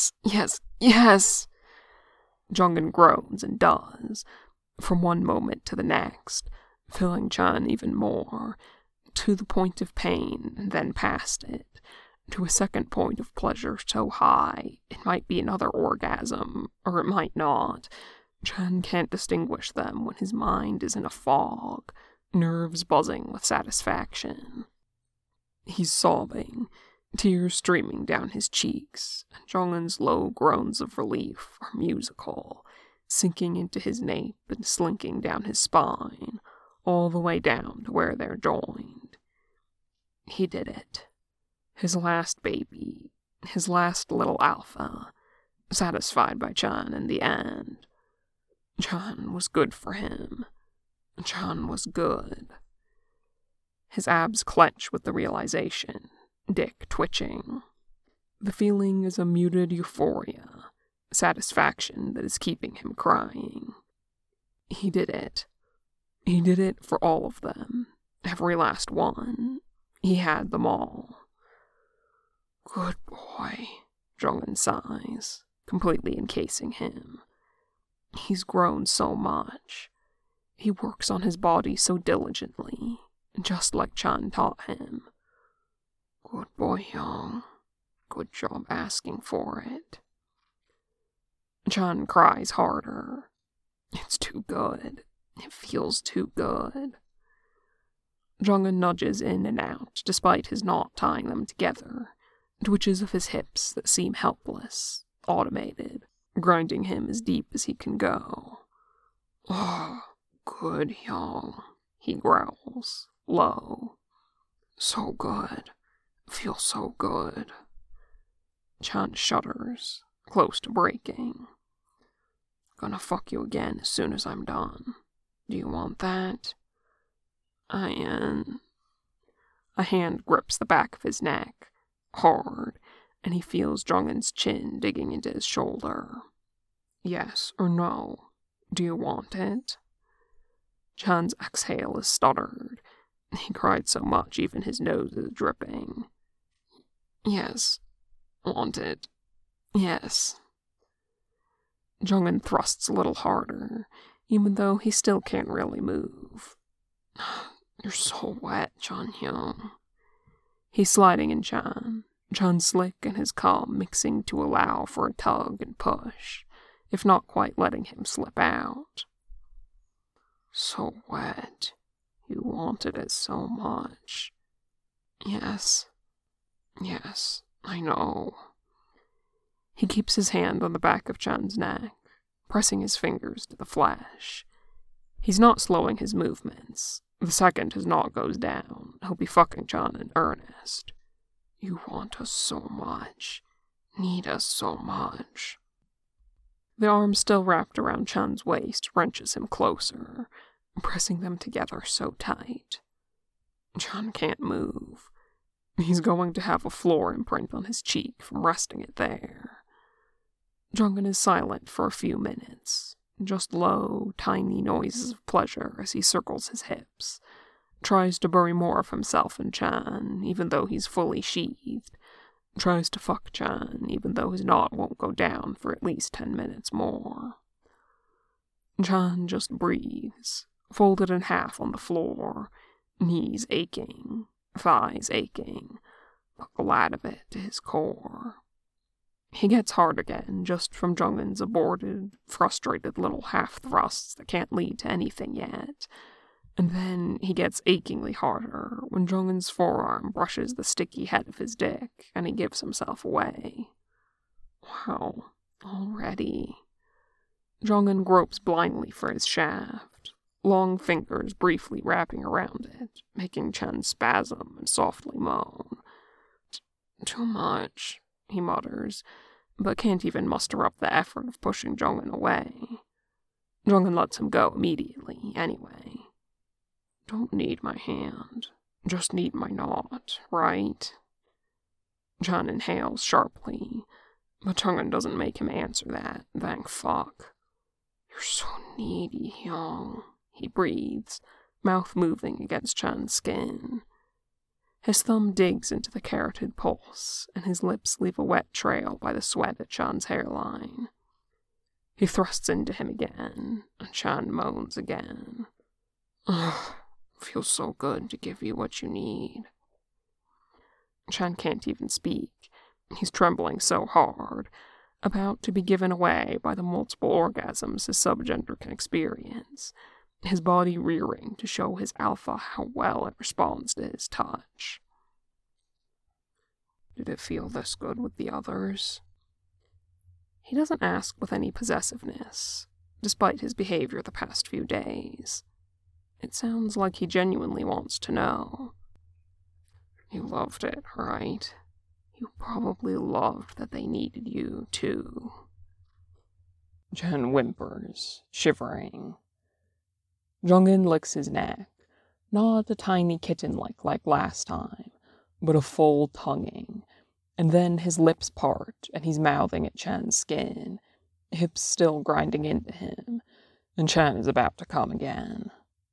Jong-un groans and does, from one moment to the next, filling Chan even more, to the point of pain and then past it, to a second point of pleasure so high it might be another orgasm, or it might not. Chan can't distinguish them when his mind is in a fog, nerves buzzing with satisfaction. He's sobbing, tears streaming down his cheeks, and Jong-un's low groans of relief are musical, sinking into his nape and slinking down his spine, all the way down to where they're joined. He did it. His last baby, his last little alpha, satisfied by Chan in the end. Chan was good for him. Chan was good. His abs clench with the realization, dick twitching. The feeling is a muted euphoria, satisfaction that is keeping him crying. He did it. He did it for all of them, every last one. He had them all. Good boy, Jong-un sighs, completely encasing him. He's grown so much. He works on his body so diligently, just like Chan taught him. Good boy, Young. Good job asking for it. Chan cries harder. It's too good. It feels too good. Jong-un nudges in and out, despite his not tying them together, twitches of his hips that seem helpless, automated, grinding him as deep as he can go. Oh, good Young, he growls, low. So good. Feels so good. Chan shudders, close to breaking. Gonna fuck you again as soon as I'm done. Do you want that? A hand grips the back of his neck, hard, and he feels Jong-un's chin digging into his shoulder. Yes or no? Do you want it? Chan's exhale is stuttered. He cried so much even his nose is dripping. Yes. Want it. Yes. Jong-un thrusts a little harder, even though he still can't really move. You're so wet, Chan-hyung. He's sliding in Chan slick and his calm mixing to allow for a tug and push, if not quite letting him slip out. So wet. You wanted it so much. Yes, I know. He keeps his hand on the back of Chan's neck, pressing his fingers to the flesh. He's not slowing his movements. The second his knot goes down, he'll be fucking Chan in earnest. You want us so much. Need us so much. The arm still wrapped around Chan's waist wrenches him closer, pressing them together so tight. Chan can't move. He's going to have a floor imprint on his cheek from resting it there. Jungin is silent for a few minutes, just low, tiny noises of pleasure as he circles his hips, tries to bury more of himself in Chan, even though he's fully sheathed, tries to fuck Chan, even though his knot won't go down for at least 10 minutes more. Chan just breathes, folded in half on the floor, knees aching, thighs aching, but glad of it to his core. He gets hard again just from Jungin's aborted, frustrated little half-thrusts that can't lead to anything yet, and then he gets achingly harder when Jungin's forearm brushes the sticky head of his dick and he gives himself away. Wow, already. Jungin gropes blindly for his shaft, long fingers briefly wrapping around it, making Chen spasm and softly moan. Too much, he mutters, but can't even muster up the effort of pushing Jungin away. Jungin lets him go immediately, anyway. Don't need my hand, just need my knot, right? Chen inhales sharply, but Jungin doesn't make him answer that, thank fuck. You're so needy, Hyung, he breathes, mouth moving against Chan's skin. His thumb digs into the carotid pulse, and his lips leave a wet trail by the sweat at Chan's hairline. He thrusts into him again, and Chan moans again. Ugh, feels so good to give you what you need. Chan can't even speak. He's trembling so hard, about to be given away by the multiple orgasms his subgender can experience, his body rearing to show his alpha how well it responds to his touch. Did it feel this good with the others? He doesn't ask with any possessiveness, despite his behavior the past few days. It sounds like he genuinely wants to know. You loved it, right? You probably loved that they needed you, too. Chen whimpers, shivering. Jungin licks his neck, not a tiny kitten-like last time, but a full tonguing, and then his lips part and he's mouthing at Chan's skin, hips still grinding into him, and Chan is about to come again.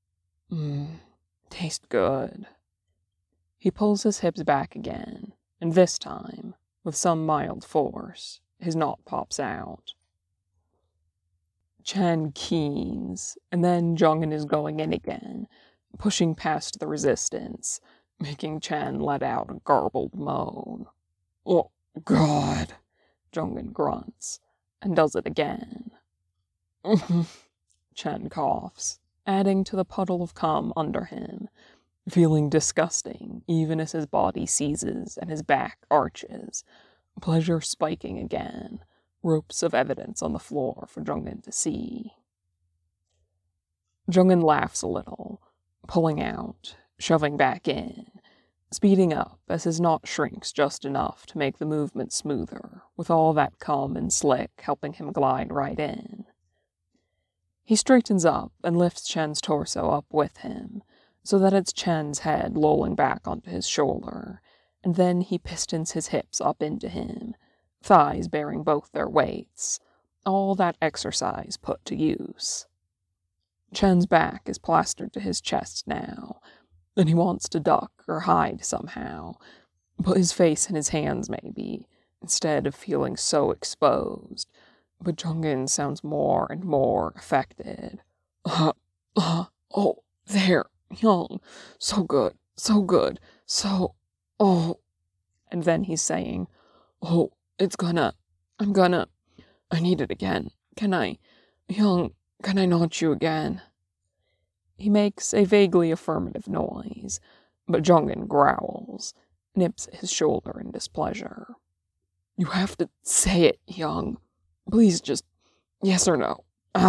Tastes good. He pulls his hips back again, and this time, with some mild force, his knot pops out. Chan keens, and then Jungin is going in again, pushing past the resistance, making Chan let out a garbled moan. Oh, God, Jungin grunts, and does it again. Chan coughs, adding to the puddle of cum under him, feeling disgusting even as his body seizes and his back arches, pleasure spiking again, ropes of evidence on the floor for Jungin to see. Jungin laughs a little, pulling out, shoving back in, speeding up as his knot shrinks just enough to make the movement smoother, with all that cum and slick helping him glide right in. He straightens up and lifts Chen's torso up with him, so that it's Chen's head lolling back onto his shoulder, and then he pistons his hips up into him, thighs bearing both their weights, all that exercise put to use. Chen's back is plastered to his chest now, and he wants to duck or hide somehow, put his face in his hands maybe, instead of feeling so exposed, but Jungin sounds more and more affected. Oh, there, Hyung, so good, so, oh. And then he's saying, I need it again, Can I nudge you again? He makes a vaguely affirmative noise, but Jungin growls, nips at his shoulder in displeasure. You have to say it, Young. Please just yes or no.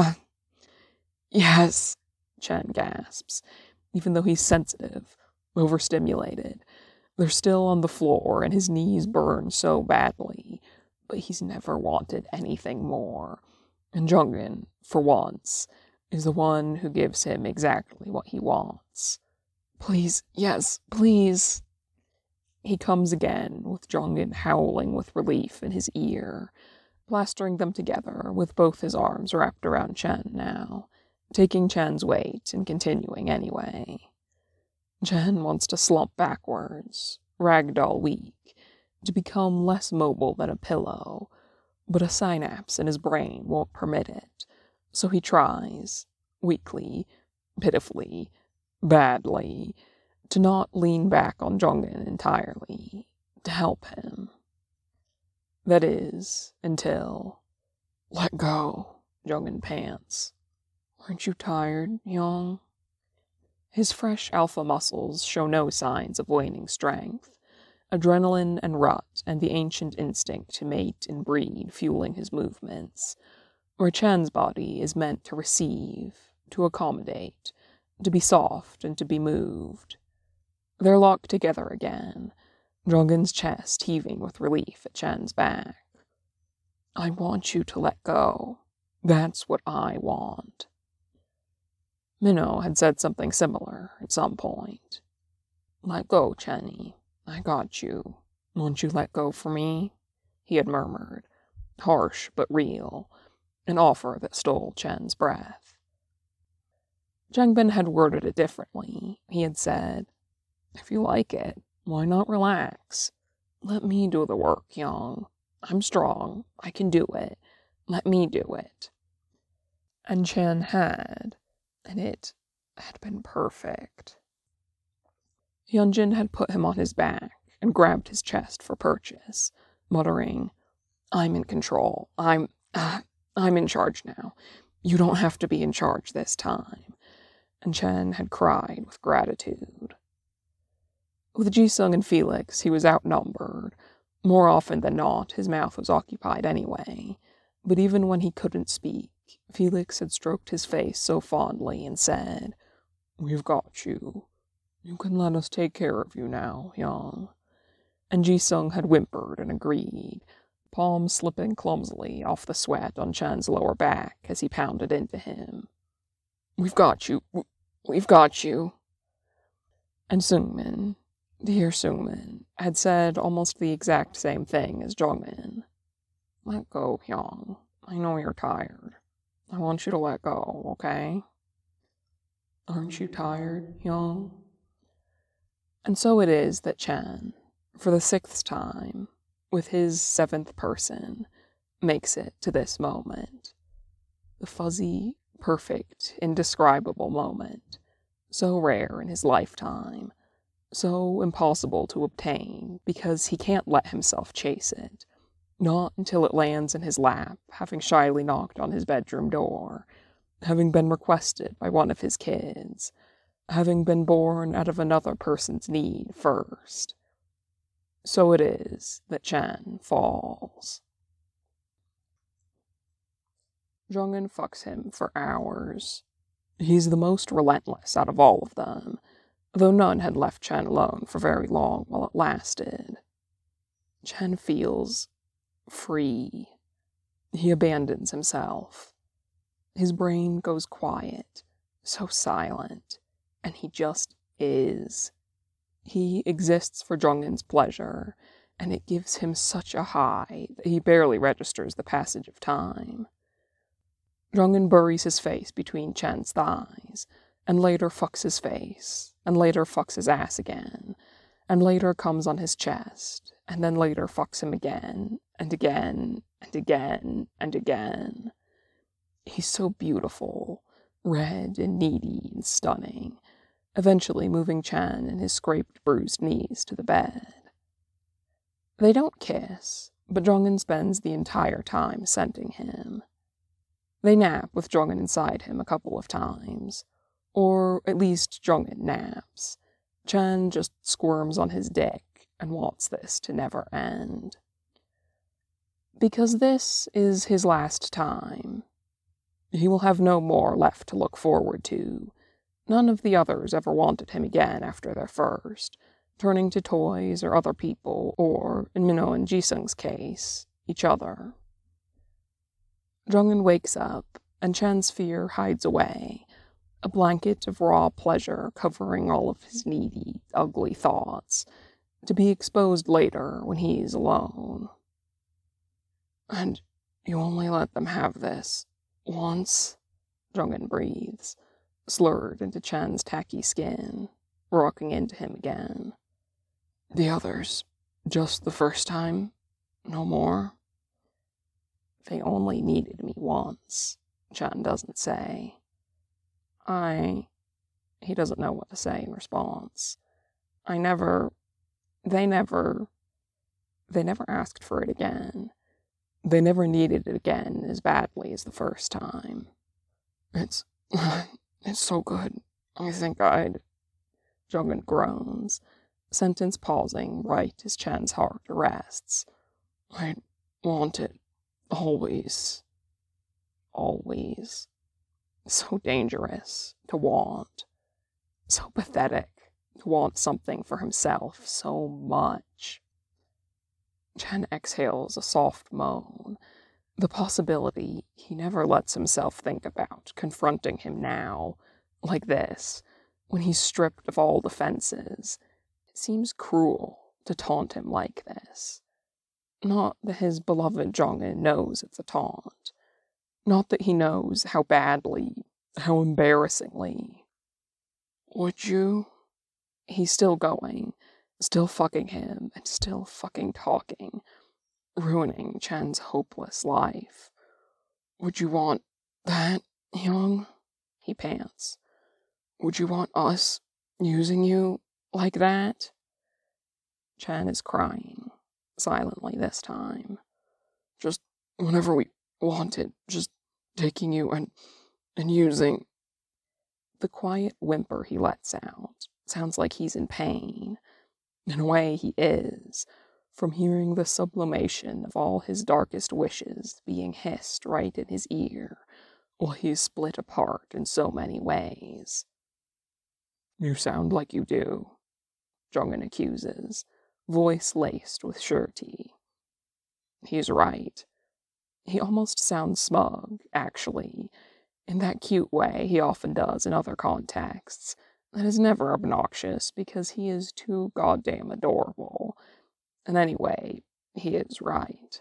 Yes, Chen gasps, even though he's sensitive, overstimulated. They're still on the floor and his knees burn so badly, but he's never wanted anything more. And Jungin, for once, is the one who gives him exactly what he wants. Please, yes, please. He comes again, with Jungin howling with relief in his ear, plastering them together with both his arms wrapped around Chen now, taking Chen's weight and continuing anyway. Chen wants to slump backwards, ragdoll weak, to become less mobile than a pillow, but a synapse in his brain won't permit it, so he tries, weakly, pitifully, badly, to not lean back on Jungin entirely, to help him. That is, until... Let go, Jungin pants. Aren't you tired, Young? His fresh alpha muscles show no signs of waning strength, adrenaline and rut and the ancient instinct to mate and breed fueling his movements, where Chan's body is meant to receive, to accommodate, to be soft and to be moved. They're locked together again, Jungin's chest heaving with relief at Chan's back. I want you to let go. That's what I want. Minnow had said something similar at some point. Let go, Chenny. I got you. Won't you let go for me? He had murmured, harsh but real, an offer that stole Chen's breath. Changbin had worded it differently. He had said, if you like it, why not relax? Let me do the work, Young. I'm strong. I can do it. Let me do it. And Chen had, and it had been perfect. Hyunjin had put him on his back and grabbed his chest for purchase, muttering, I'm in control. I'm in charge now. You don't have to be in charge this time. And Chen had cried with gratitude. With Jisung and Felix, he was outnumbered. More often than not, his mouth was occupied anyway. But even when he couldn't speak, Felix had stroked his face so fondly and said, We've got you. You can let us take care of you now, Young. And Jisung had whimpered and agreed, palms slipping clumsily off the sweat on Chan's lower back as he pounded into him. We've got you. We've got you. And Seungmin, dear Seungmin, had said almost the exact same thing as Jungmin. Let go, Hyung. I know you're tired. I want you to let go, okay? Aren't you tired, Hyung? And so it is that Chen, for the 6th time, with his 7th person, makes it to this moment. The fuzzy, perfect, indescribable moment, so rare in his lifetime, so impossible to obtain because he can't let himself chase it, not until it lands in his lap, having shyly knocked on his bedroom door, having been requested by one of his kids, having been born out of another person's need first. So it is that Chen falls. Jungin fucks him for hours. He's the most relentless out of all of them, though none had left Chen alone for very long while it lasted. Chen feels free. He abandons himself. His brain goes quiet, so silent, and he just is. He exists for Jungin's pleasure, and it gives him such a high that he barely registers the passage of time. Jungin buries his face between Chen's thighs, and later fucks his face, and later fucks his ass again, and later comes on his chest, and then later fucks him again, and again, and again, and again. He's so beautiful, red and needy and stunning, eventually moving Chen and his scraped, bruised knees to the bed. They don't kiss, but Jungin spends the entire time scenting him. They nap with Jungin inside him a couple of times. Or at least Jungin naps. Chan just squirms on his dick and wants this to never end. Because this is his last time. He will have no more left to look forward to. None of the others ever wanted him again after their first, turning to toys or other people, or, in Minho and Jisung's case, each other. Jungin wakes up, and Chan's fear hides away, a blanket of raw pleasure covering all of his needy, ugly thoughts, to be exposed later when he's alone. And you only let them have this once? Jungin breathes, slurred into Chan's tacky skin, rocking into him again. The others, just the first time? No more? They only needed me once, Chan doesn't say. He doesn't know what to say in response. They never asked for it again. They never needed it again as badly as the first time. It's so good. I think Jungin groans, sentence pausing right as Chan's heart arrests. I want it. Always. Always. So dangerous to want. So pathetic to want something for himself so much. Chan exhales a soft moan, the possibility he never lets himself think about confronting him now, like this, when he's stripped of all defenses. It seems cruel to taunt him like this. Not that his beloved Jungin knows it's a taunt. Not that he knows how badly, how embarrassingly. Would you? He's still going, still fucking him, and still fucking talking, ruining Chan's hopeless life. Would you want that, Young? He pants. Would you want us using you like that? Chan is crying, silently this time. Just whenever we wanted, just taking you and using. The quiet whimper he lets out sounds like he's in pain. In a way, he is, from hearing the sublimation of all his darkest wishes being hissed right in his ear, while he's split apart in so many ways. You sound like you do, Jungin accuses, voice laced with surety. He's right. He almost sounds smug, actually, in that cute way he often does in other contexts, that is never obnoxious because he is too goddamn adorable. And anyway, he is right.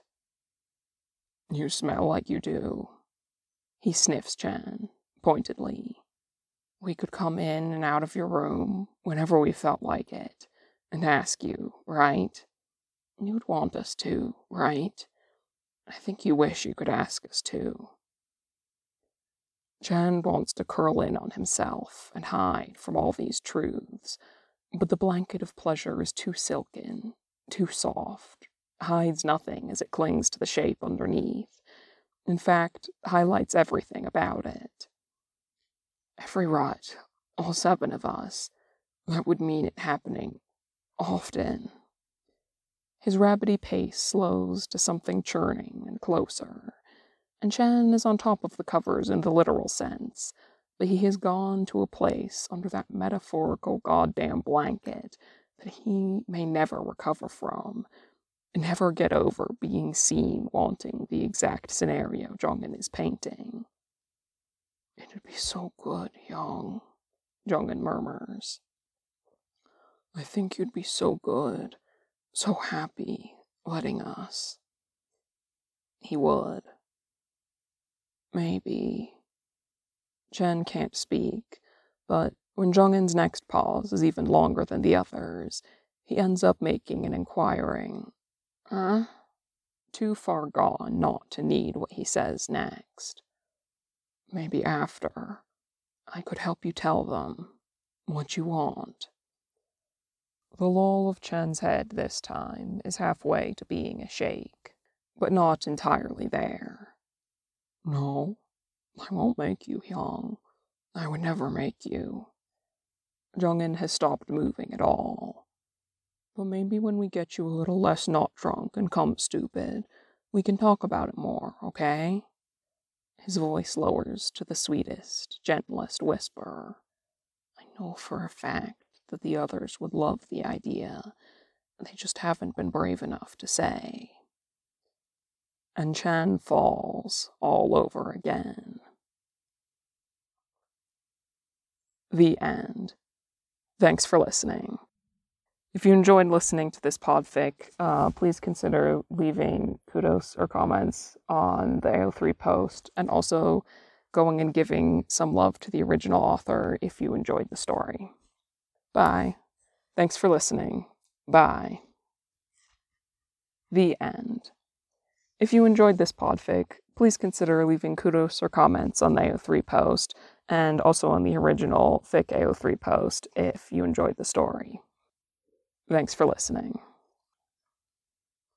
You smell like you do. He sniffs Chan, pointedly. We could come in and out of your room whenever we felt like it, and ask you, right? You'd want us to, right? I think you wish you could ask us to. Chan wants to curl in on himself and hide from all these truths, but the blanket of pleasure is too silken, too soft, hides nothing as it clings to the shape underneath. In fact, highlights everything about it. Every rut, all 7 of us, that would mean it happening often. His rabbity pace slows to something churning and closer, and Chan is on top of the covers in the literal sense, but he has gone to a place under that metaphorical goddamn blanket that he may never recover from, and never get over being seen wanting the exact scenario Jungin is painting. It'd be so good, Young, Jungin murmurs. I think you'd be so good, so happy, letting us. He would. Maybe. Chen can't speak, but when Jungin's next pause is even longer than the others, he ends up making an inquiring, too far gone not to need what he says next. Maybe after, I could help you tell them what you want. The lull of Chen's head this time is halfway to being a shake, but not entirely there. No? I won't make you, Hyung. I would never make you. Jungin has stopped moving at all. But maybe when we get you a little less not drunk and come stupid, we can talk about it more, okay? His voice lowers to the sweetest, gentlest whisper. I know for a fact that the others would love the idea. They just haven't been brave enough to say. And Chan falls all over again. The end. Thanks for listening. If you enjoyed listening to this podfic, please consider leaving kudos or comments on the AO3 post, and also going and giving some love to the original author if you enjoyed the story. Bye. Thanks for listening. Bye. The end. If you enjoyed this podfic, please consider leaving kudos or comments on the AO3 post, and also on the original fic AO3 post if you enjoyed the story. Thanks for listening.